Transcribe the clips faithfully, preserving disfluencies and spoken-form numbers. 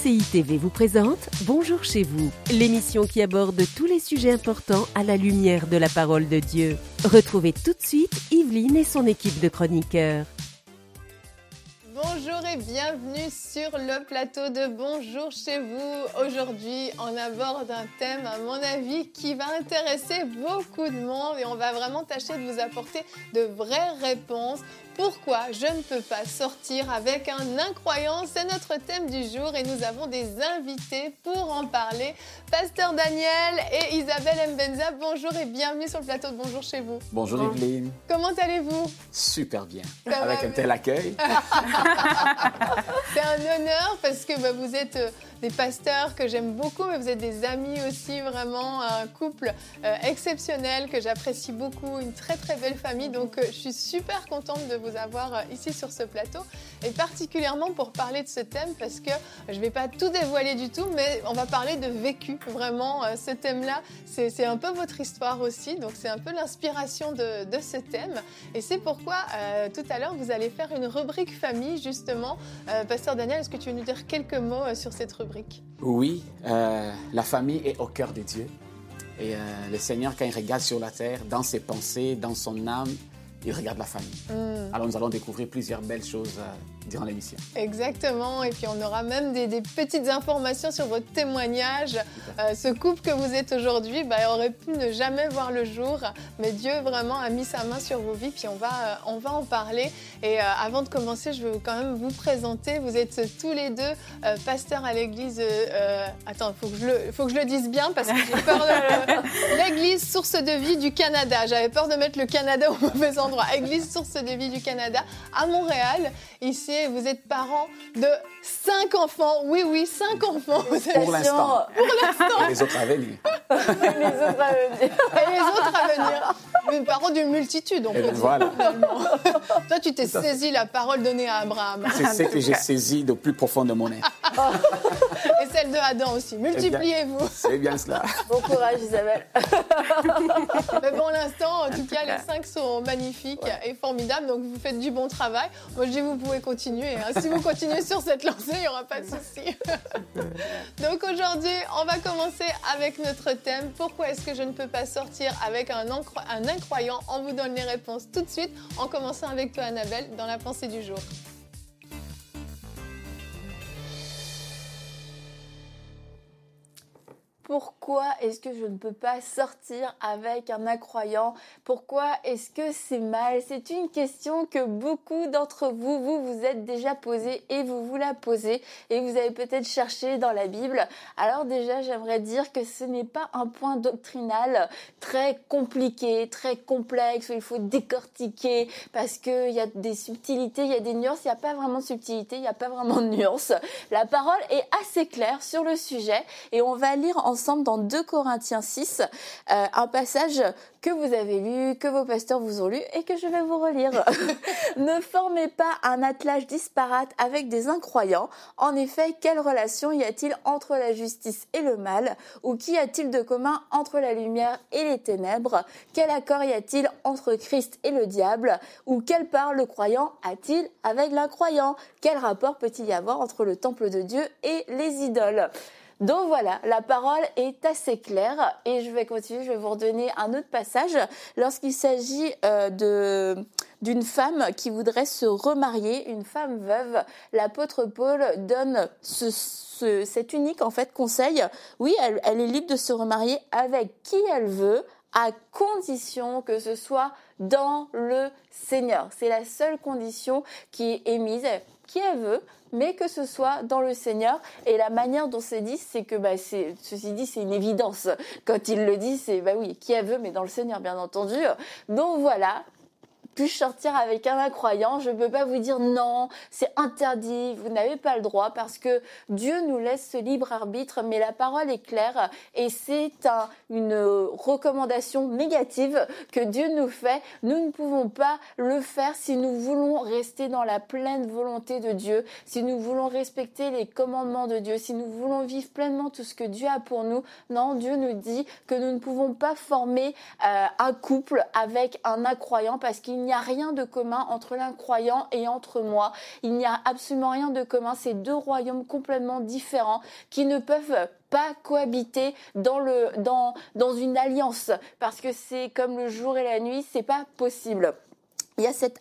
C I T V vous présente Bonjour chez vous, l'émission qui aborde tous les sujets importants à la lumière de la parole de Dieu. Retrouvez tout de suite Yveline et son équipe de chroniqueurs. Bonjour et bienvenue sur le plateau de Bonjour chez vous. Aujourd'hui, on aborde un thème, à mon avis, qui va intéresser beaucoup de monde et on va vraiment tâcher de vous apporter de vraies réponses. Pourquoi je ne peux pas sortir avec un incroyant? C'est notre thème du jour et nous avons des invités pour en parler. Pasteur Daniel et Isabelle Mbenza, bonjour et bienvenue sur le plateau de Bonjour chez vous. Bonjour Yveline. Comment allez-vous? Super bien, Ça avec va, un tel accueil. C'est un honneur parce que bah, vous êtes euh, des pasteurs que j'aime beaucoup, mais vous êtes des amis aussi, vraiment un couple euh, exceptionnel que j'apprécie beaucoup, une très très belle famille. Donc euh, je suis super contente de vous avoir euh, ici sur ce plateau et particulièrement pour parler de ce thème parce que je ne vais pas tout dévoiler du tout, mais on va parler de vécu. Vraiment, euh, ce thème-là, c'est, c'est un peu votre histoire aussi, donc c'est un peu l'inspiration de, de ce thème. Et c'est pourquoi euh, tout à l'heure, vous allez faire une rubrique famille, justement. Euh, Pasteur Daniel, est-ce que tu veux nous dire quelques mots euh, sur cette rubrique? Oui, euh, la famille est au cœur de Dieu. Et euh, le Seigneur, quand il regarde sur la terre, dans ses pensées, dans son âme, il regarde la famille. Mm. Alors nous allons découvrir plusieurs belles choses euh, durant l'émission. Exactement, et puis on aura même des, des petites informations sur votre témoignage. Euh, ce couple que vous êtes aujourd'hui bah, aurait pu ne jamais voir le jour, mais Dieu vraiment a mis sa main sur vos vies, puis on va, euh, on va en parler. Et euh, avant de commencer, je veux quand même vous présenter. Vous êtes tous les deux euh, pasteurs à l'église... Euh, attends, il faut, faut que je le dise bien, parce que j'ai peur de... L'église Source de Vie du Canada. J'avais peur de mettre le Canada au mauvais endroit. Église Source de Vie du Canada, à Montréal. Ici, vous êtes parents de cinq enfants. Oui, oui, cinq enfants. Pour l'instant. Pour l'instant. Et les autres à venir. les autres à venir. Et les autres à venir. Mais parents d'une multitude, on peut dire. Voilà. Toi, tu t'es saisi la parole donnée à Abraham. C'est ce que j'ai saisi de plus profond de mon être. Et celle de Adam aussi. Multipliez-vous. C'est bien cela. Bon courage, Isabelle. Mais pour l'instant, en tout cas, les cinq sont magnifiques ouais. et formidables. Donc, vous faites du bon travail. Moi, je dis, vous pouvez continuer. Hein. Si vous continuez sur cette lancée, il n'y aura pas de souci. Donc, aujourd'hui, on va commencer avec notre thème. Pourquoi est-ce que je ne peux pas sortir avec un, incro- un incroyant? On vous donne les réponses tout de suite, en commençant avec toi, Annabelle, dans la pensée du jour. Pourquoi est-ce que je ne peux pas sortir avec un incroyant? Pourquoi est-ce que c'est mal? C'est une question que beaucoup d'entre vous, vous vous êtes déjà posée et vous vous la posez et vous avez peut-être cherché dans la Bible. Alors déjà, j'aimerais dire que ce n'est pas un point doctrinal très compliqué, très complexe où il faut décortiquer parce qu'il y a des subtilités, il y a des nuances. Il n'y a pas vraiment de subtilité, il n'y a pas vraiment de nuances. La parole est assez claire sur le sujet et on va lire en ensemble dans deux Corinthiens six, euh, un passage que vous avez lu, que vos pasteurs vous ont lu et que je vais vous relire. Ne formez pas un attelage disparate avec des incroyants. En effet, quelle relation y a-t-il entre la justice et le mal? Ou qu'y a-t-il de commun entre la lumière et les ténèbres? Quel accord y a-t-il entre Christ et le diable? Ou quelle part le croyant a-t-il avec l'incroyant? Quel rapport peut-il y avoir entre le temple de Dieu et les idoles? Donc voilà, la parole est assez claire et je vais continuer, je vais vous redonner un autre passage. Lorsqu'il s'agit euh, de, d'une femme qui voudrait se remarier, une femme veuve, l'apôtre Paul donne ce, ce, cet unique en fait conseil. Oui, elle, elle est libre de se remarier avec qui elle veut, à condition que ce soit dans le Seigneur. C'est la seule condition qui est émise, qui elle veut, mais que ce soit dans le Seigneur. Et la manière dont c'est dit, c'est que, bah, c'est, ceci dit, c'est une évidence. Quand il le dit, c'est, bah oui, qui elle veut, mais dans le Seigneur, bien entendu. Donc voilà. Puis-je sortir avec un incroyant? Je ne peux pas vous dire non, c'est interdit, vous n'avez pas le droit parce que Dieu nous laisse ce libre arbitre, mais la parole est claire et c'est un, une recommandation négative que Dieu nous fait. Nous ne pouvons pas le faire si nous voulons rester dans la pleine volonté de Dieu, si nous voulons respecter les commandements de Dieu, si nous voulons vivre pleinement tout ce que Dieu a pour nous. Non, Dieu nous dit que nous ne pouvons pas former euh, un couple avec un incroyant parce qu'il n'y a rien de commun entre l'incroyant et entre moi. Il n'y a absolument rien de commun. C'est deux royaumes complètement différents qui ne peuvent pas cohabiter dans, le, dans, dans une alliance. Parce que c'est comme le jour et la nuit, c'est pas possible. Il y a cette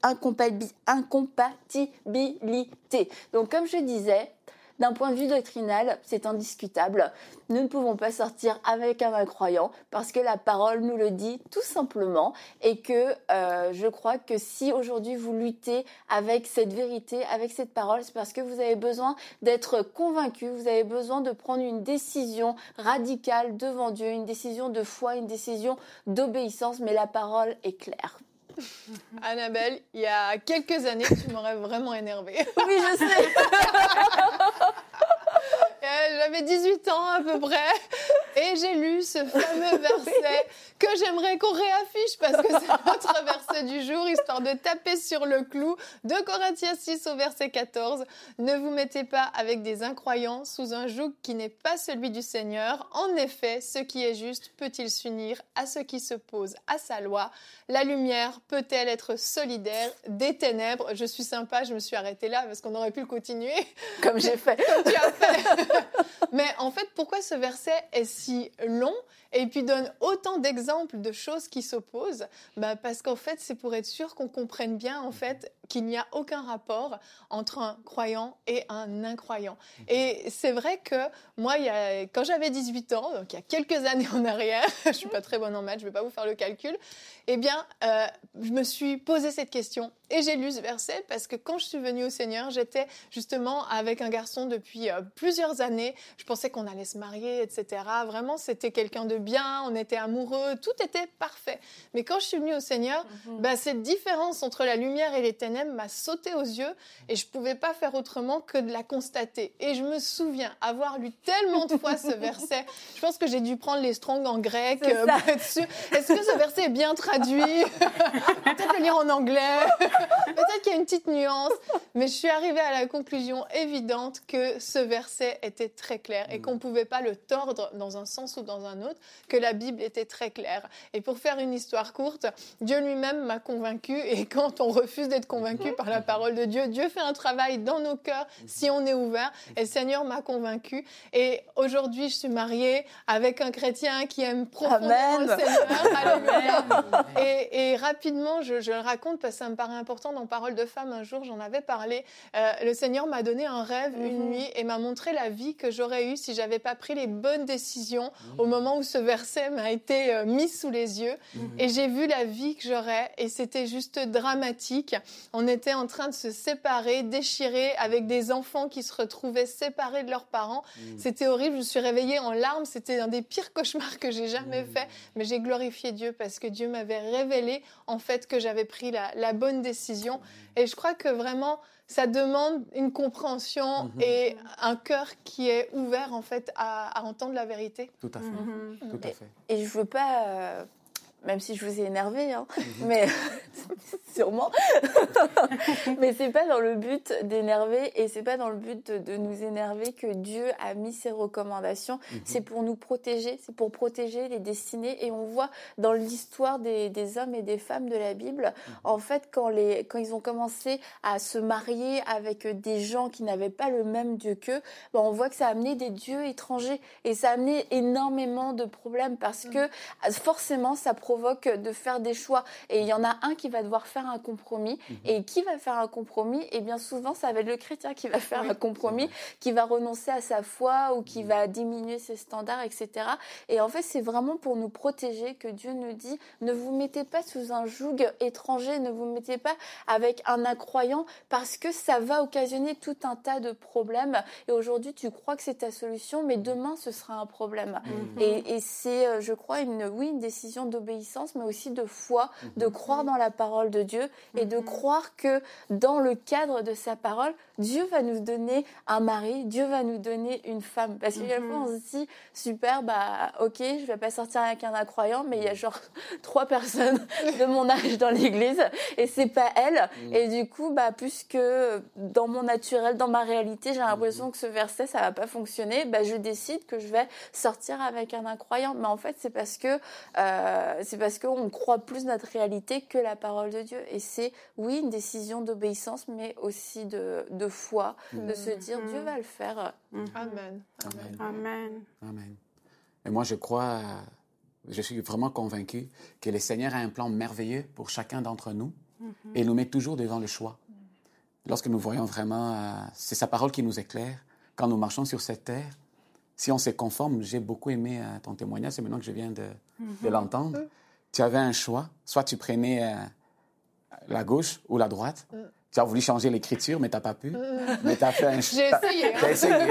incompatibilité. Donc, comme je disais, d'un point de vue doctrinal, c'est indiscutable. Nous ne pouvons pas sortir avec un incroyant parce que la parole nous le dit tout simplement et que euh, je crois que si aujourd'hui vous luttez avec cette vérité, avec cette parole, c'est parce que vous avez besoin d'être convaincu, vous avez besoin de prendre une décision radicale devant Dieu, une décision de foi, une décision d'obéissance, mais la parole est claire. Annabelle, il y a quelques années, tu m'aurais vraiment énervée. Oui, je sais. J'avais dix-huit ans à peu près et j'ai lu ce fameux verset que j'aimerais qu'on réaffiche parce que c'est notre verset du jour, histoire de taper sur le clou. deux Corinthiens six au verset quatorze. Ne vous mettez pas avec des incroyants sous un joug qui n'est pas celui du Seigneur. En effet, ce qui est juste peut-il s'unir à ce qui s'oppose à sa loi? La lumière peut-elle être solidaire des ténèbres? Je suis sympa, je me suis arrêtée là parce qu'on aurait pu le continuer. Comme j'ai fait. Comme tu as fait. Mais en fait, pourquoi ce verset est si long et puis donne autant d'exemples de choses qui s'opposent? Bah parce qu'en fait, c'est pour être sûr qu'on comprenne bien en fait qu'il n'y a aucun rapport entre un croyant et un incroyant. Et c'est vrai que moi, il y a, quand j'avais dix-huit ans, donc il y a quelques années en arrière, je suis pas très bonne en maths, je vais pas vous faire le calcul, eh bien, euh, je me suis posé cette question et j'ai lu ce verset parce que quand je suis venue au Seigneur, j'étais justement avec un garçon depuis euh, plusieurs années. Je pensais qu'on allait se marier, et cetera. Vraiment, c'était quelqu'un de bien, on était amoureux, tout était parfait. Mais quand je suis venue au Seigneur, mm-hmm. bah, cette différence entre la lumière et les ténèbres m'a sauté aux yeux et je pouvais pas faire autrement que de la constater. Et je me souviens avoir lu tellement de fois ce verset. Je pense que j'ai dû prendre les Strong en grec euh, pour être sûre. Est-ce que ce verset est bien traduit? Peut-être le lire en anglais. Peut-être qu'il y a une petite nuance. Mais je suis arrivée à la conclusion évidente que ce verset était très clair et qu'on ne pouvait pas le tordre dans un sens ou dans un autre, que la Bible était très claire. Et pour faire une histoire courte, Dieu lui-même m'a convaincue. Et quand on refuse d'être convaincu par la parole de Dieu, Dieu fait un travail dans nos cœurs si on est ouvert. Et le Seigneur m'a convaincue. Et aujourd'hui, je suis mariée avec un chrétien qui aime profondément le Seigneur. Alléluia. Et, et rapidement, je, je le raconte parce que ça me paraît important dans Parole de femme. Un jour, j'en avais parlé. Euh, le Seigneur m'a donné un rêve mm-hmm. une nuit et m'a montré la vie que j'aurais eue si j'avais pas pris les bonnes décisions mm-hmm. au moment où ce verset m'a été euh, mis sous les yeux. Mm-hmm. Et j'ai vu la vie que j'aurais et c'était juste dramatique. On était en train de se séparer, déchirer avec des enfants qui se retrouvaient séparés de leurs parents. Mm-hmm. C'était horrible. Je me suis réveillée en larmes. C'était un des pires cauchemars que j'ai jamais mm-hmm. fait. Mais j'ai glorifié Dieu parce que Dieu m'avait révélé en fait que j'avais pris la, la bonne décision. Et je crois que vraiment, ça demande une compréhension mmh. et un cœur qui est ouvert en fait à, à entendre la vérité. Tout à fait. Mmh. Tout à fait. Et, et je veux pas, euh, même si je vous ai énervé, hein, mmh. mais sûrement, mais c'est pas dans le but d'énerver et c'est pas dans le but de, de nous énerver que Dieu a mis ses recommandations. Mmh. C'est pour nous protéger, c'est pour protéger les destinées. Et on voit dans l'histoire des, des hommes et des femmes de la Bible, mmh. en fait, quand, les, quand ils ont commencé à se marier avec des gens qui n'avaient pas le même Dieu qu'eux, ben on voit que ça a amené des dieux étrangers et ça a amené énormément de problèmes parce mmh. que forcément, ça provoque de faire des choix. Et il y en a un qui va devoir faire un compromis. Mmh. Et qui va faire un compromis? Et bien souvent, ça va être le chrétien qui va faire oui. un compromis, qui va renoncer à sa foi ou qui mmh. va diminuer ses standards, et cetera. Et en fait, c'est vraiment pour nous protéger que Dieu nous dit, ne vous mettez pas sous un joug étranger, ne vous mettez pas avec un incroyant parce que ça va occasionner tout un tas de problèmes. Et aujourd'hui, tu crois que c'est ta solution, mais demain, ce sera un problème. Mmh. Et, et c'est, je crois, une, oui, une décision d'obéissance, mais aussi de foi, mmh. de croire dans la parole de Dieu et de croire que dans le cadre de sa parole, Dieu va nous donner un mari, Dieu va nous donner une femme. Parce qu'il y a des fois, on se dit, super, bah, ok, je vais pas sortir avec un incroyant, mais il y a genre trois personnes de mon âge dans l'église et c'est pas elle. Et du coup, bah, puisque dans mon naturel, dans ma réalité, j'ai l'impression que ce verset, ça va pas fonctionner, bah, je décide que je vais sortir avec un incroyant. Mais en fait, c'est parce que, euh, c'est parce qu'on croit plus notre réalité que la parole de Dieu. Et c'est, oui, une décision d'obéissance, mais aussi de, de foi, mmh. de se dire mmh. Dieu va le faire. Mmh. Amen. Amen. Amen. Amen. Et moi, je crois, je suis vraiment convaincu que le Seigneur a un plan merveilleux pour chacun d'entre nous mmh. et il nous met toujours devant le choix. Lorsque nous voyons vraiment, euh, c'est sa parole qui nous éclaire, quand nous marchons sur cette terre, si on se conforme, j'ai beaucoup aimé euh, ton témoignage, c'est maintenant que je viens de, mm-hmm. de l'entendre. Mm-hmm. Tu avais un choix, soit tu prenais euh, la gauche ou la droite. Mm. Tu as voulu changer l'écriture, mais tu n'as pas pu. Mm. Mais tu as fait un choix. J'ai essayé. Tu as essayé.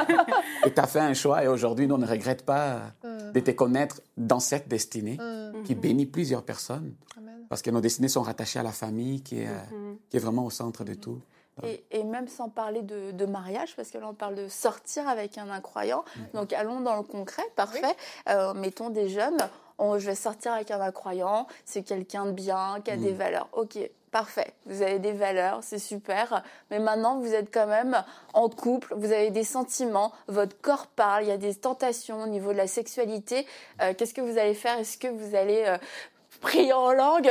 Et tu as fait un choix, et aujourd'hui, nous, on ne regrette pas mm. de te connaître dans cette destinée mm. qui bénit plusieurs personnes. Amen. Parce que nos destinées sont rattachées à la famille, qui est, mm-hmm. qui est vraiment au centre de tout. Et, et même sans parler de, de mariage, parce que là on parle de sortir avec un incroyant. Mmh. Donc allons dans le concret, parfait. Oui. Euh, mettons des jeunes, on, je vais sortir avec un incroyant, c'est quelqu'un de bien, qui a mmh. des valeurs. Ok, parfait, vous avez des valeurs, c'est super. Mais maintenant vous êtes quand même en couple, vous avez des sentiments, votre corps parle, il y a des tentations au niveau de la sexualité. Euh, qu'est-ce que vous allez faire? Est-ce que vous allez... Euh, prier en langue?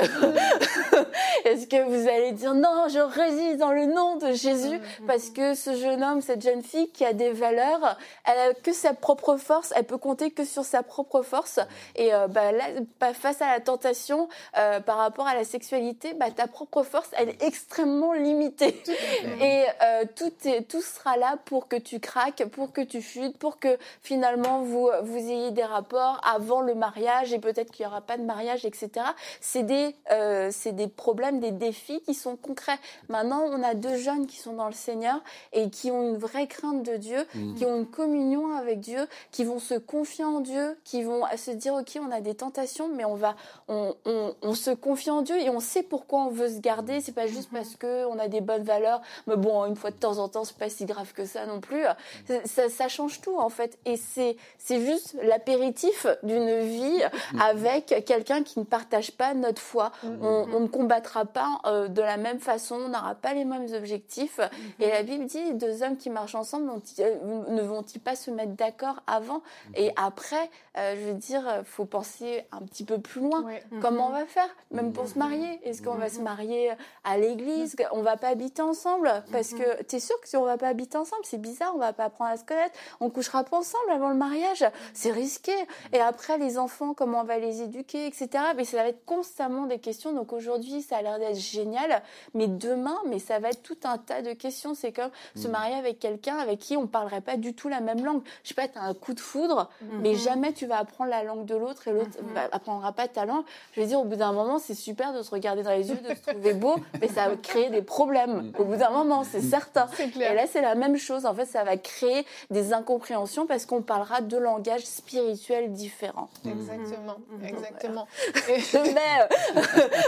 Est-ce que vous allez dire non, je résiste dans le nom de Jésus mmh, parce que ce jeune homme, cette jeune fille qui a des valeurs, elle a que sa propre force, elle peut compter que sur sa propre force et euh, bah, là, bah, face à la tentation euh, par rapport à la sexualité, bah, ta propre force, elle est extrêmement limitée et euh, tout, est, tout sera là pour que tu craques, pour que tu chutes, pour que finalement vous, vous ayez des rapports avant le mariage et peut-être qu'il n'y aura pas de mariage, et cetera. C'est des, euh, c'est des problèmes, des défis qui sont concrets. Maintenant, on a deux jeunes qui sont dans le Seigneur et qui ont une vraie crainte de Dieu, mmh. qui ont une communion avec Dieu, qui vont se confier en Dieu, qui vont se dire, OK, on a des tentations, mais on, va, on, on, on se confie en Dieu et on sait pourquoi on veut se garder. C'est pas juste mmh. parce qu'on a des bonnes valeurs, mais bon, une fois de temps en temps, c'est pas si grave que ça non plus. Ça, ça, ça change tout, en fait. Et c'est, c'est juste l'apéritif d'une vie mmh. avec quelqu'un qui ne partage pas notre foi, mmh. on, on ne combattra pas euh, de la même façon, on n'aura pas les mêmes objectifs. Mmh. Et la Bible dit, deux hommes qui marchent ensemble euh, ne vont-ils pas se mettre d'accord avant? Mmh. Et après, euh, je veux dire, il faut penser un petit peu plus loin. Ouais. Comment mmh. on va faire, même pour mmh. se marier? Est-ce qu'on mmh. va se marier à l'église? mmh. On ne va pas habiter ensemble? Parce que tu es sûr que si on ne va pas habiter ensemble, c'est bizarre, on ne va pas apprendre à se connaître, on ne couchera pas ensemble avant le mariage, c'est risqué. Et après, les enfants, comment on va les éduquer, et cetera. Mais ça va être constamment des questions. Donc aujourd'hui, ça a l'air d'être génial, mais demain, mais ça va être tout un tas de questions. C'est comme mmh. se marier avec quelqu'un avec qui on ne parlerait pas du tout la même langue. Je sais pas, tu as un coup de foudre, mmh. mais jamais tu vas apprendre la langue de l'autre et l'autre mmh. apprendra pas ta langue. Je veux dire, au bout d'un moment, c'est super de se regarder dans les yeux, de se trouver beau, mais ça va créer des problèmes. Au bout d'un moment, c'est certain. C'est clair. Et là, c'est la même chose. En fait, ça va créer des incompréhensions parce qu'on parlera deux langages spirituels différents. Exactement. Mmh. Exactement. Et... Mais euh,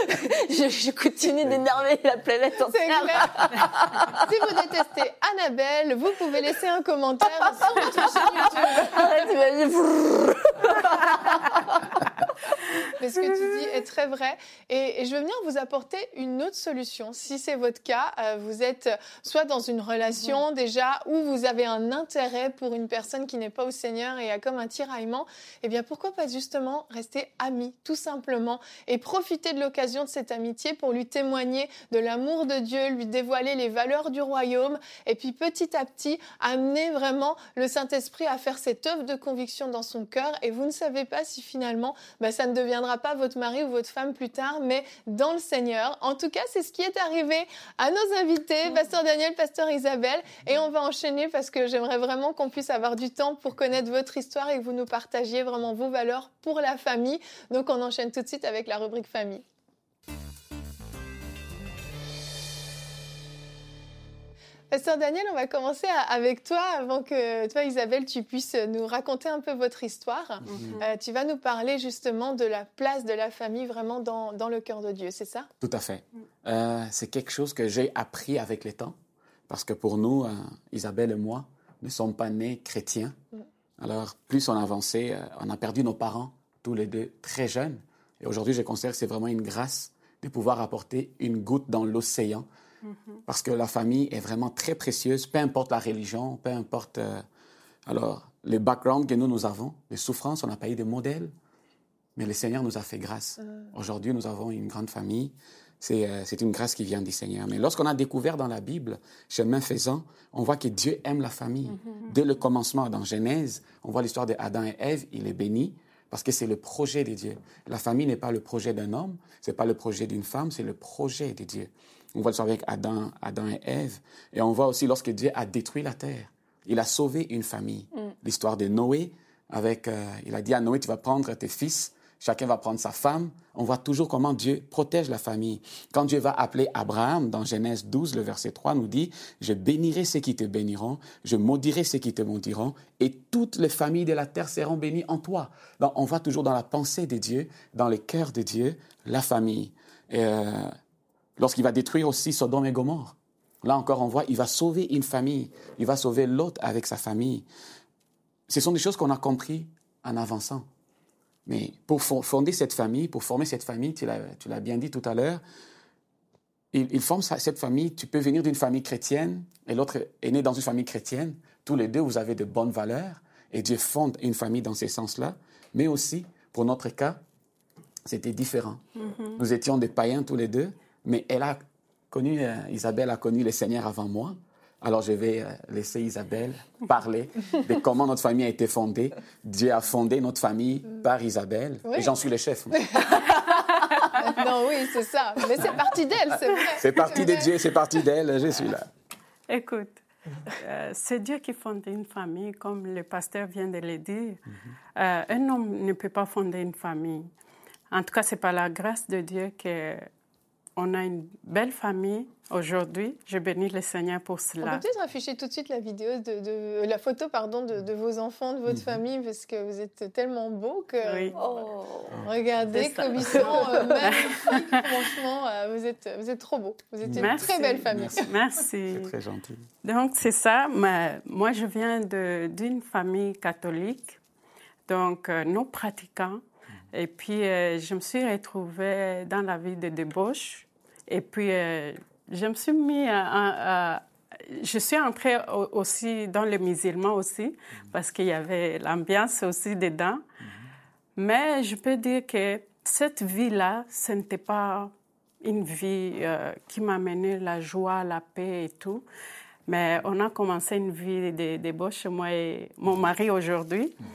je, je continue d'énerver la planète entière. C'est clair. Si vous détestez Annabelle, vous pouvez laisser un commentaire sur notre chaîne YouTube. Arrête, tu vas dire... Mais ce que tu dis est très vrai. Et, et je veux venir vous apporter une autre solution. Si c'est votre cas, euh, vous êtes soit dans une relation mmh. déjà où vous avez un intérêt pour une personne qui n'est pas au Seigneur et il y a comme un tiraillement, eh bien pourquoi pas justement rester amis, tout simplement, et profiter de l'occasion de cette amitié pour lui témoigner de l'amour de Dieu, lui dévoiler les valeurs du royaume et puis petit à petit amener vraiment le Saint-Esprit à faire cette œuvre de conviction dans son cœur. Et vous ne savez pas si finalement bah, ça ne deviendra pas votre mari ou votre femme plus tard, mais dans le Seigneur. En tout cas, c'est ce qui est arrivé à nos invités, Pasteur Daniel, Pasteur Isabelle. Et on va enchaîner parce que j'aimerais vraiment qu'on puisse avoir du temps pour connaître votre histoire et que vous nous partagiez vraiment vos valeurs pour la famille. Donc on enchaîne tout de suite avec la rubrique famille. Pasteur Daniel, on va commencer avec toi avant que toi, Isabelle, tu puisses nous raconter un peu votre histoire. Mm-hmm. Euh, tu vas nous parler justement de la place de la famille vraiment dans, dans le cœur de Dieu, c'est ça? Tout à fait. Euh, c'est quelque chose que j'ai appris avec le temps parce que pour nous, euh, Isabelle et moi, ne sommes pas nés chrétiens. Mm. Alors, plus on avançait, euh, on a perdu nos parents, tous les deux, très jeunes. Et aujourd'hui, je considère que c'est vraiment une grâce de pouvoir apporter une goutte dans l'océan. Parce que la famille est vraiment très précieuse, peu importe la religion, peu importe euh, alors, les backgrounds que nous, nous avons, les souffrances, on n'a pas eu de modèle. Mais le Seigneur nous a fait grâce. Mmh. Aujourd'hui, nous avons une grande famille. C'est, euh, c'est une grâce qui vient du Seigneur. Mais lorsqu'on a découvert dans la Bible, chemin faisant, on voit que Dieu aime la famille. Mmh. Dès le commencement, dans Genèse, on voit l'histoire d'Adam et Ève. Il est béni parce que c'est le projet de Dieu. La famille n'est pas le projet d'un homme, ce n'est pas le projet d'une femme, c'est le projet de Dieu. On voit l'histoire avec Adam, Adam et Ève. Et on voit aussi lorsque Dieu a détruit la terre. Il a sauvé une famille. Mmh. L'histoire de Noé, avec, euh, il a dit à Noé, tu vas prendre tes fils, chacun va prendre sa femme. On voit toujours comment Dieu protège la famille. Quand Dieu va appeler Abraham, dans Genèse douze, le verset trois nous dit « Je bénirai ceux qui te béniront, je maudirai ceux qui te maudiront, et toutes les familles de la terre seront bénies en toi. » Donc, on voit toujours dans la pensée de Dieu, dans le cœur de Dieu, la famille. Et, euh, lorsqu'il va détruire aussi Sodome et Gomorrhe, là encore, on voit, il va sauver une famille. Il va sauver Lot avec sa famille. Ce sont des choses qu'on a compris en avançant. Mais pour fonder cette famille, pour former cette famille, tu l'as, tu l'as bien dit tout à l'heure, il, il forme cette famille. Tu peux venir d'une famille chrétienne et l'autre est né dans une famille chrétienne. Tous les deux, vous avez de bonnes valeurs et Dieu fonde une famille dans ces sens-là. Mais aussi, pour notre cas, c'était différent. Mm-hmm. Nous étions des païens tous les deux, mais elle a connu, euh, Isabelle a connu le Seigneur avant moi. Alors, je vais laisser Isabelle parler de comment notre famille a été fondée. Dieu a fondé notre famille par Isabelle. Oui. Et j'en suis le chef. Non, oui, c'est ça. Mais c'est parti d'elle, c'est vrai. C'est parti de Dieu, c'est parti d'elle, je suis là. Écoute, euh, c'est Dieu qui fonde une famille, comme le pasteur vient de le dire. Mm-hmm. Euh, un homme ne peut pas fonder une famille. En tout cas, c'est par la grâce de Dieu que... On a une belle famille aujourd'hui. Je bénis le Seigneur pour cela. On peut peut-être afficher tout de suite la vidéo, de, de la photo pardon, de, de vos enfants, de votre mmh. famille, parce que vous êtes tellement beaux que... Oui. Oh, regardez comme ils sont euh, magnifiques. Franchement, euh, vous, êtes, vous êtes trop beaux. Vous êtes Merci. Une très belle famille. Merci. Merci. C'est très gentil. Donc, c'est ça. Mais moi, je viens de, d'une famille catholique, donc euh, non pratiquants. Et puis, euh, je me suis retrouvée dans la vie de débauche. Et puis, euh, je me suis mis à... à, à je suis entrée au, aussi dans le musulman aussi, mmh. parce qu'il y avait l'ambiance aussi dedans. Mmh. Mais je peux dire que cette vie-là, ce n'était pas une vie euh, qui m'a amené la joie, la paix et tout. Mais on a commencé une vie de débauche, moi et mon mari aujourd'hui. Mmh.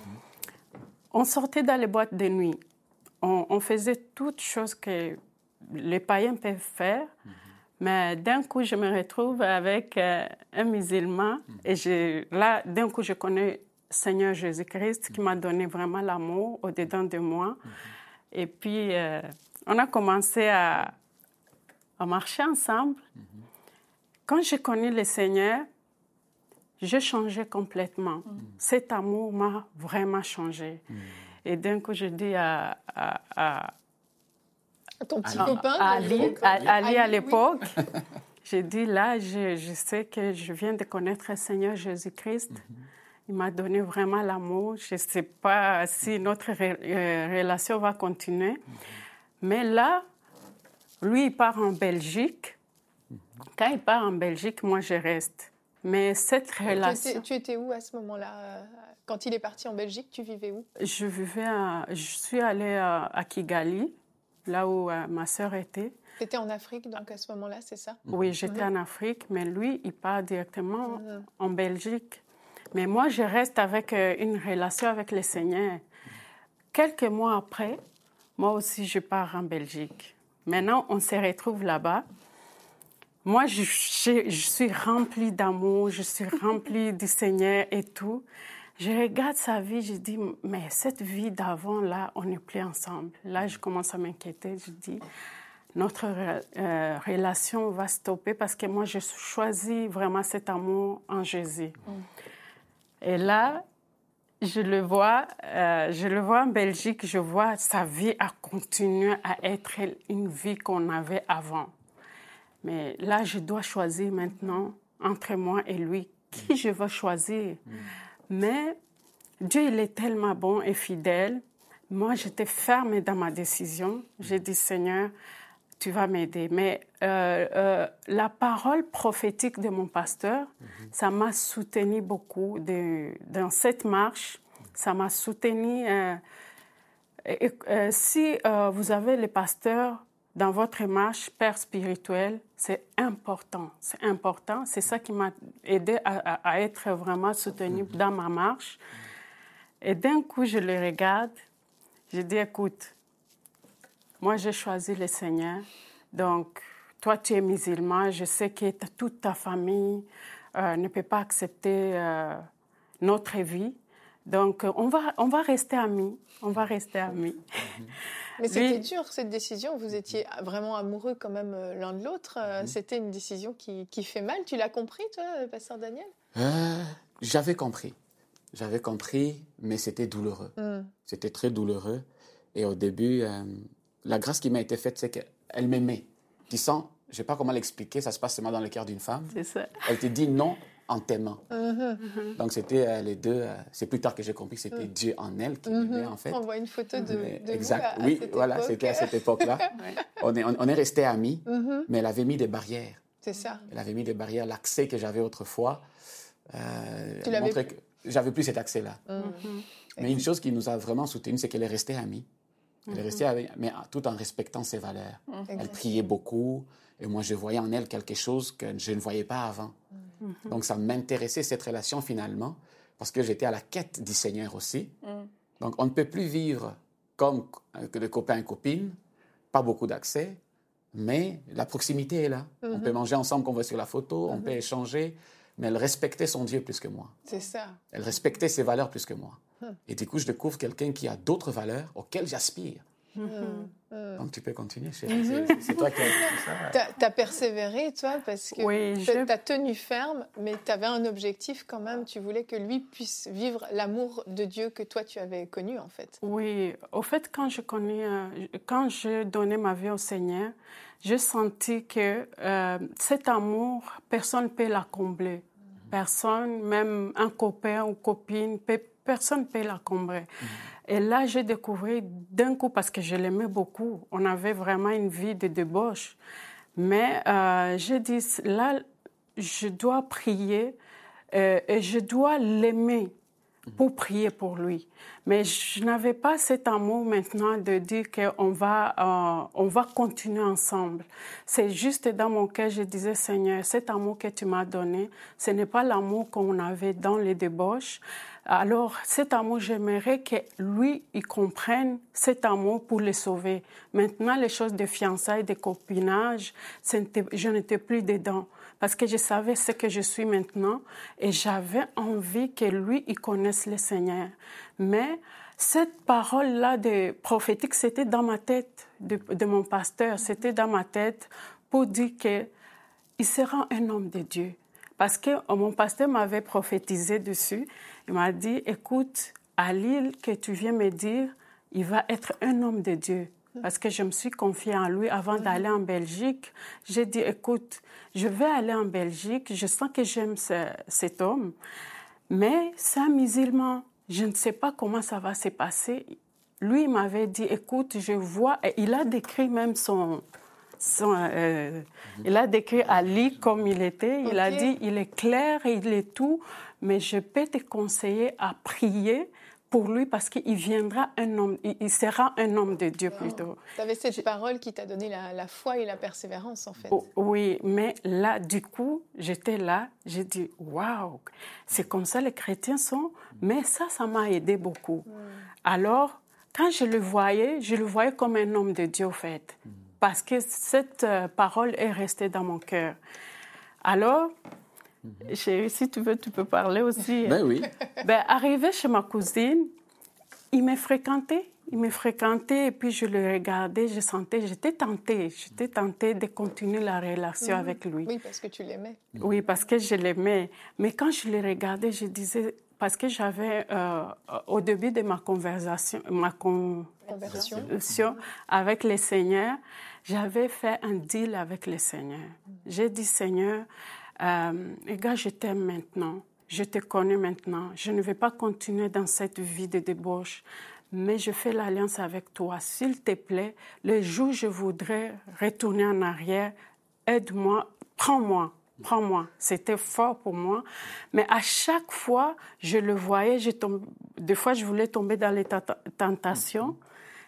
On sortait dans les boîtes de nuit. On, on faisait toutes choses que les païens peuvent faire. Mm-hmm. Mais d'un coup, je me retrouve avec euh, un musulman. Mm-hmm. Et je, là, d'un coup, je connais Seigneur Jésus-Christ mm-hmm. qui m'a donné vraiment l'amour au-dedans de moi. Mm-hmm. Et puis, euh, on a commencé à, à marcher ensemble. Mm-hmm. Quand j'ai connu le Seigneur, j'ai changé complètement. Mm-hmm. Cet amour m'a vraiment changé. Mm-hmm. Et d'un coup, je dis à, à, à, à ton petit à, copain, à Ali, à, à, Ali à l'époque, oui. j'ai dit là, je, je sais que je viens de connaître le Seigneur Jésus-Christ. Mm-hmm. Il m'a donné vraiment l'amour. Je ne sais pas si notre re, euh, relation va continuer. Mm-hmm. Mais là, lui, il part en Belgique. Mm-hmm. Quand il part en Belgique, moi, je reste. Mais cette relation... Tu étais, tu étais où à ce moment-là? Quand il est parti en Belgique, tu vivais où? Je vivais à, je suis allée à, à Kigali, là où euh, ma sœur était. Tu étais en Afrique, donc, à ce moment-là, c'est ça? Oui, j'étais mmh. en Afrique, mais lui, il part directement mmh. en Belgique. Mais moi, je reste avec euh, une relation avec le Seigneur. Quelques mois après, moi aussi, je pars en Belgique. Maintenant, on se retrouve là-bas. Moi, je, je, je suis remplie d'amour, je suis remplie du Seigneur et tout. Je regarde sa vie, je dis, mais cette vie d'avant, là, on n'est plus ensemble. Là, je commence à m'inquiéter. Je dis, notre euh, relation va stopper parce que moi, je choisis vraiment cet amour en Jésus. Mm. Et là, je le vois, euh, je le vois en Belgique, je vois sa vie a continué à être une vie qu'on avait avant. Mais là, je dois choisir maintenant entre moi et lui qui je veux choisir. Mm. Mais Dieu, il est tellement bon et fidèle. Moi, j'étais ferme dans ma décision. J'ai dit, Seigneur, tu vas m'aider. Mais euh, euh, la parole prophétique de mon pasteur, mm-hmm. ça m'a soutenu beaucoup de, dans cette marche. Ça m'a soutenu. Euh, Et, euh, si euh, vous avez les pasteurs dans votre marche, père spirituel, c'est important. C'est important. C'est ça qui m'a aidé à, à, à être vraiment soutenue dans ma marche. Et d'un coup, je le regarde. Je dis, écoute, moi, j'ai choisi le Seigneur. Donc, toi, tu es musulman. Je sais que toute ta famille euh, ne peut pas accepter euh, notre vie. Donc, on va, on va rester amis. On va rester amis. Mais c'était Lui... dur, cette décision. Vous étiez vraiment amoureux quand même l'un de l'autre. Mm-hmm. C'était une décision qui, qui fait mal. Tu l'as compris, toi, pasteur Daniel? euh, J'avais compris. J'avais compris, mais c'était douloureux. Mm. C'était très douloureux. Et au début, euh, la grâce qui m'a été faite, c'est qu'elle m'aimait. Tu sens, je ne sais pas comment l'expliquer, ça se passe seulement dans le cœur d'une femme. C'est ça. Elle te dit non en t'aimant. Mm-hmm. Mm-hmm. Donc, c'était euh, les deux. Euh, c'est plus tard que j'ai compris que c'était mm. Dieu en elle qui m'aimait, mm-hmm. en fait. On voit une photo de, de exact. vous à, oui, à cette voilà, époque. C'était à cette époque-là. ouais. On est, on, on est restés amis, mm-hmm. mais elle avait mis des barrières. C'est ça. Elle avait mis des barrières. L'accès que j'avais autrefois, euh, tu l'avais... montrait que j'avais plus cet accès-là. Mm-hmm. Mais une chose qui nous a vraiment soutenus, c'est qu'elle est restée amie. Elle mm-hmm. est restée amie, mais tout en respectant ses valeurs. Mm-hmm. Elle priait beaucoup. Et moi, je voyais en elle quelque chose que je ne voyais pas avant. Mm-hmm. Donc, ça m'intéressait, cette relation, finalement, parce que j'étais à la quête du Seigneur aussi. Mm. Donc, on ne peut plus vivre comme de copains et copines, pas beaucoup d'accès, mais la proximité est là. Mm-hmm. On peut manger ensemble, qu'on voit sur la photo, mm-hmm. on peut échanger, mais elle respectait son Dieu plus que moi. C'est ça. Elle respectait ses valeurs plus que moi. Mm. Et du coup, je découvre quelqu'un qui a d'autres valeurs auxquelles j'aspire. Mm-hmm. Donc, tu peux continuer, chérie. Mm-hmm. C'est, c'est toi qui as dit ça. Tu as persévéré, toi, parce que oui, tu as tenu ferme, mais tu avais un objectif quand même. Tu voulais que lui puisse vivre l'amour de Dieu que toi, tu avais connu, en fait. Oui. Au fait, quand je connais, quand je donnais ma vie au Seigneur, j'ai senti que euh, cet amour, personne ne peut la combler. Mm-hmm. Personne, même un copain ou copine, peut, personne ne peut la combler. Mm-hmm. Et là, j'ai découvert d'un coup, parce que je l'aimais beaucoup, on avait vraiment une vie de débauche. Mais euh, j'ai dit, là, je dois prier euh, et je dois l'aimer pour prier pour lui. Mais je n'avais pas cet amour maintenant de dire qu'on va, euh, on va continuer ensemble. C'est juste dans mon cœur, je disais, Seigneur, cet amour que tu m'as donné, ce n'est pas l'amour qu'on avait dans les débauches. Alors, cet amour, j'aimerais que lui, il comprenne cet amour pour le sauver. Maintenant, les choses de fiançailles, de copinage, je n'étais plus dedans. Parce que je savais ce que je suis maintenant et j'avais envie que lui, il connaisse le Seigneur. Mais cette parole-là de prophétique, c'était dans ma tête, de, de mon pasteur, c'était dans ma tête pour dire qu'il sera un homme de Dieu. Parce que mon pasteur m'avait prophétisé dessus. Il m'a dit, écoute, à l'île que tu viens me dire, il va être un homme de Dieu. Parce que je me suis confiée en lui avant d'aller en Belgique. J'ai dit, écoute, je vais aller en Belgique, je sens que j'aime ce, cet homme, mais c'est un musulman. Je ne sais pas comment ça va se passer. Lui, il m'avait dit, écoute, je vois, et il a décrit même son... son euh, il a décrit Ali comme il était. Il okay. a dit, il est clair, il est tout, mais je peux te conseiller à prier pour lui, parce qu'il viendra un homme, il sera un homme de Dieu plutôt. Tu avais cette Je... parole qui t'a donné la, la foi et la persévérance, en fait. Oh, oui, mais là, du coup, j'étais là, j'ai dit, waouh, c'est comme ça les chrétiens sont, mais ça, ça m'a aidé beaucoup. Mm. Alors, quand je le voyais, je le voyais comme un homme de Dieu, en fait, mm. parce que cette euh, parole est restée dans mon cœur. Alors, chérie, si tu veux, tu peux parler aussi. Ben oui. Ben, arrivé chez ma cousine, il me fréquentait. Il me fréquentait et puis je le regardais, je sentais, j'étais tentée. J'étais tentée de continuer la relation mmh. avec lui. Oui, parce que tu l'aimais. Oui, parce que je l'aimais. Mais quand je le regardais, je disais, parce que j'avais, euh, au début de ma conversation, ma con... conversation avec le Seigneur, j'avais fait un deal avec le Seigneur. Mmh. J'ai dit, Seigneur, Euh, les gars, je t'aime maintenant, je te connais maintenant, je ne vais pas continuer dans cette vie de débauche, mais je fais l'alliance avec toi. S'il te plaît, le jour où je voudrais retourner en arrière, aide-moi, prends-moi, prends-moi. C'était fort pour moi, mais à chaque fois, je le voyais, je tombe... des fois, je voulais tomber dans les tentations.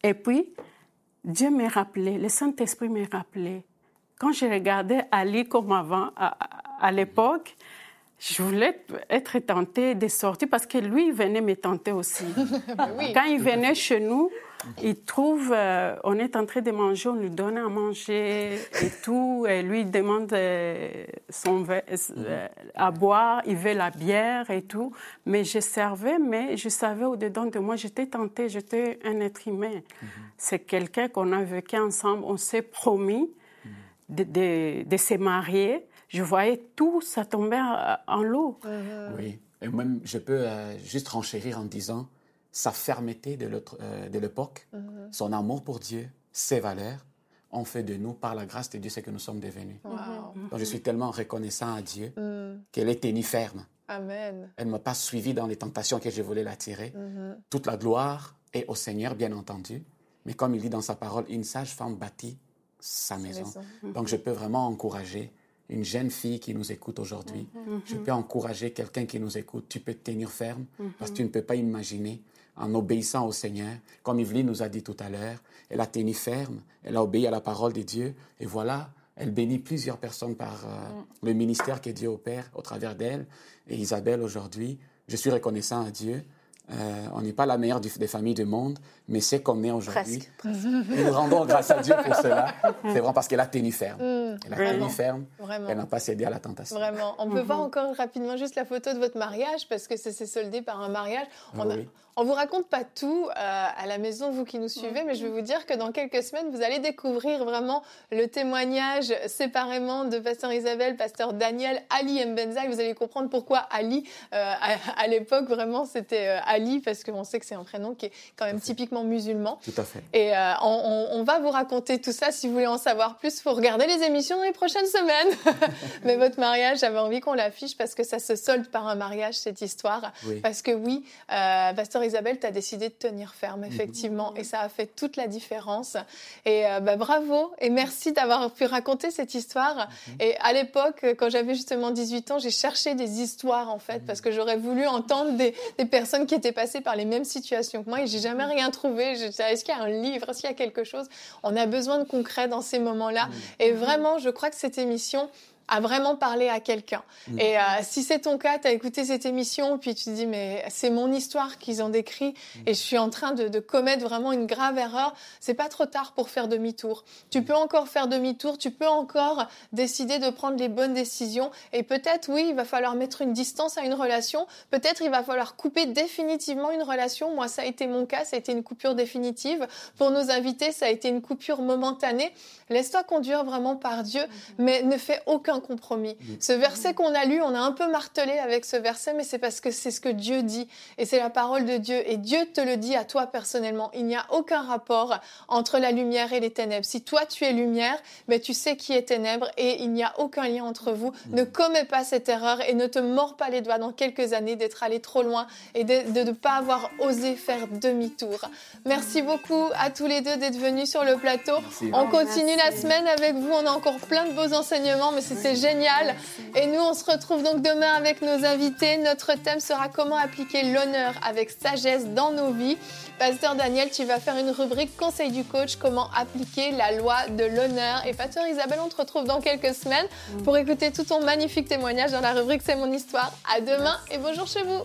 Et puis, Dieu m'a rappelé, le Saint-Esprit m'a rappelé. Quand je regardais Ali comme avant, à, à l'époque, je voulais être tentée de sortir parce que lui, il venait me tenter aussi. Oui. Quand il venait chez nous, il trouve, euh, on est en train de manger, on lui donne à manger et tout, et lui, il demande euh, son verre, euh, à boire, il veut la bière et tout. Mais je servais, mais je savais au-dedans de moi, j'étais tentée, j'étais un être humain. Mm-hmm. C'est quelqu'un qu'on a vécu ensemble, on s'est promis de, de, de se marier. Je voyais tout, ça tombait en l'eau. Mm-hmm. Oui, et même, je peux euh, juste renchérir en disant, sa fermeté de, euh, de l'époque, mm-hmm. son amour pour Dieu, ses valeurs, ont fait de nous, par la grâce de Dieu, ce que nous sommes devenus. Wow. Donc, je suis tellement reconnaissant à Dieu mm. qu'elle est tenue ferme. Amen. Elle ne m'a pas suivi dans les tentations que je voulais l'attirer. Mm-hmm. Toute la gloire est au Seigneur, bien entendu. Mais comme il dit dans sa parole, une sage femme bâtit sa maison. maison. Mm-hmm. Donc, je peux vraiment encourager une jeune fille qui nous écoute aujourd'hui. Mm-hmm. Je peux encourager quelqu'un qui nous écoute. Tu peux te tenir ferme mm-hmm. parce que tu ne peux pas imaginer, en obéissant au Seigneur, comme Yveline nous a dit tout à l'heure, elle a tenu ferme, elle a obéi à la parole de Dieu, et voilà, elle bénit plusieurs personnes par euh, mm. le ministère que Dieu opère au travers d'elle. Et Isabelle, aujourd'hui, je suis reconnaissant à Dieu. Euh, on n'est pas la meilleure du, des familles du monde, mais c'est qu'on est aujourd'hui. Presque, presque. Et nous rendons grâce à Dieu pour cela. C'est vraiment parce qu'elle a tenu ferme. Mmh, elle a vraiment, tenu ferme. Vraiment. Elle n'a pas cédé à la tentation. Vraiment. On peut mmh. voir encore rapidement juste la photo de votre mariage parce que ça s'est soldé par un mariage. On ah, a... oui. On ne vous raconte pas tout euh, à la maison, vous qui nous suivez, mais je vais vous dire que dans quelques semaines, vous allez découvrir vraiment le témoignage séparément de Pasteur Isabelle, Pasteur Daniel, Ali Mbenza. Vous allez comprendre pourquoi Ali, euh, à, à l'époque, vraiment, c'était euh, Ali, parce qu'on sait que c'est un prénom qui est quand même typiquement musulman. Tout à fait. Et euh, on, on va vous raconter tout ça. Si vous voulez en savoir plus, il faut regarder les émissions dans les prochaines semaines. Mais votre mariage, j'avais envie qu'on l'affiche parce que ça se solde par un mariage, cette histoire. Oui. Parce que oui, euh, Pasteur Isabelle, tu as décidé de tenir ferme, effectivement, mmh. et ça a fait toute la différence. Et euh, bah, bravo, et merci d'avoir pu raconter cette histoire. Mmh. Et à l'époque, quand j'avais justement dix-huit ans, j'ai cherché des histoires, en fait, mmh. parce que j'aurais voulu entendre des, des personnes qui étaient passées par les mêmes situations que moi, et j'ai jamais rien trouvé. Je disais, est-ce qu'il y a un livre, est-ce qu'il y a quelque chose? On a besoin de concret dans ces moments-là. Mmh. Et vraiment, je crois que cette émission à vraiment parler à quelqu'un. Mmh. Et euh, si c'est ton cas, tu as écouté cette émission, puis tu te dis, mais c'est mon histoire qu'ils ont décrit, mmh. et je suis en train de, de commettre vraiment une grave erreur, c'est pas trop tard pour faire demi-tour. Tu peux encore faire demi-tour, tu peux encore décider de prendre les bonnes décisions, et peut-être, oui, il va falloir mettre une distance à une relation, peut-être il va falloir couper définitivement une relation. Moi, ça a été mon cas, ça a été une coupure définitive. Pour nos invités, ça a été une coupure momentanée. Laisse-toi conduire vraiment par Dieu, mmh. mais ne fais aucun compromis. Ce verset qu'on a lu, on a un peu martelé avec ce verset, mais c'est parce que c'est ce que Dieu dit, et c'est la parole de Dieu, et Dieu te le dit à toi personnellement. Il n'y a aucun rapport entre la lumière et les ténèbres. Si toi tu es lumière, ben tu sais qui est ténèbres, et il n'y a aucun lien entre vous. Mmh. Ne commets pas cette erreur, et ne te mords pas les doigts dans quelques années d'être allé trop loin, et de ne pas avoir osé faire demi-tour. Merci beaucoup à tous les deux d'être venus sur le plateau. Merci. On continue Merci. La semaine avec vous, on a encore plein de beaux enseignements, mais c'était génial. Et nous, on se retrouve donc demain avec nos invités. Notre thème sera comment appliquer l'honneur avec sagesse dans nos vies. Pasteur Daniel, tu vas faire une rubrique conseil du coach, comment appliquer la loi de l'honneur. Et Pasteur Isabelle, on te retrouve dans quelques semaines pour écouter tout ton magnifique témoignage dans la rubrique C'est mon histoire. À demain et bonjour chez vous.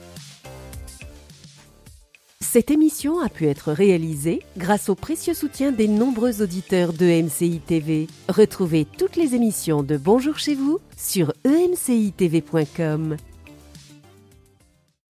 Cette émission a pu être réalisée grâce au précieux soutien des nombreux auditeurs de E M C I T V. Retrouvez toutes les émissions de Bonjour chez vous sur e m c i t v point com.